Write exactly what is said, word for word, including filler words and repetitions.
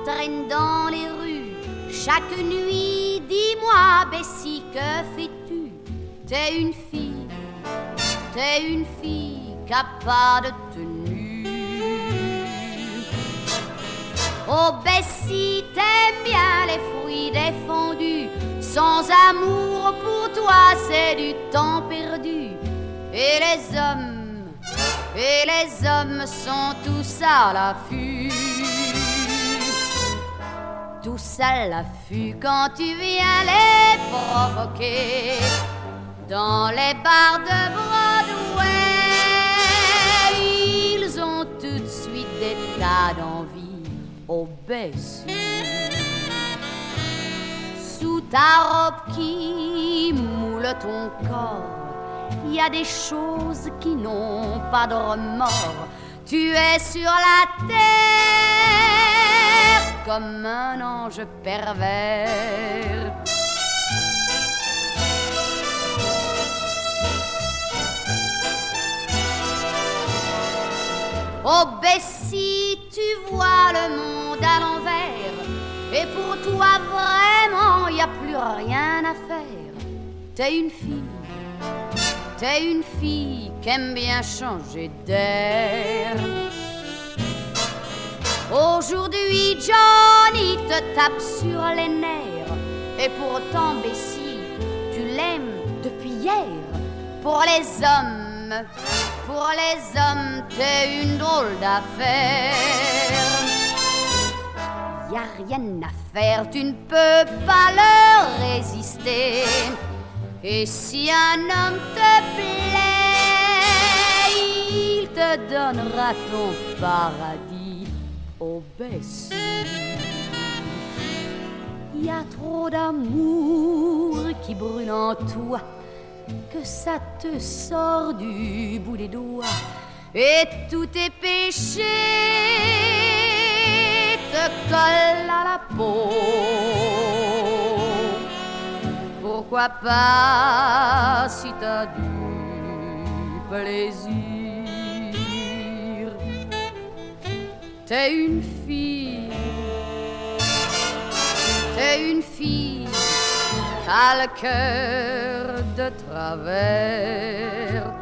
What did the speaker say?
traîne dans les rues chaque nuit. Dis-moi, Bessie, que fais-tu? T'es une fille, t'es une fille qui a pas de tenue. Oh, Bessie, t'aimes bien les fruits défendus. Sans amour pour toi, c'est du temps perdu. Et les hommes, et les hommes sont tous à l'affût. Tous à l'affût quand tu viens les provoquer. Dans les bars de Broadway, ils ont tout de suite des tas d'envie. Oh, Bessie, sous ta robe qui moule ton corps, il y a des choses qui n'ont pas de remords. Tu es sur la terre comme un ange pervers. Oh, Bessie, tu vois le monde à l'envers. Et pour toi vraiment y a plus rien à faire. T'es une fille, t'es une fille qu'aime bien changer d'air. Aujourd'hui Johnny te tape sur les nerfs. Et pourtant Bessie, tu l'aimes depuis hier. Pour les hommes, pour les hommes, t'es une drôle d'affaire. Y a rien à faire, tu ne peux pas leur résister. Et si un homme te plaît, il te donnera ton paradis. Oh, Bessie, y a trop d'amour qui brûle en toi, que ça te sort du bout des doigts. Et tous tes péchés te collent à la peau. Pourquoi pas si t'as du plaisir? T'es une fille, t'es une fille qu'a le cœur de travers.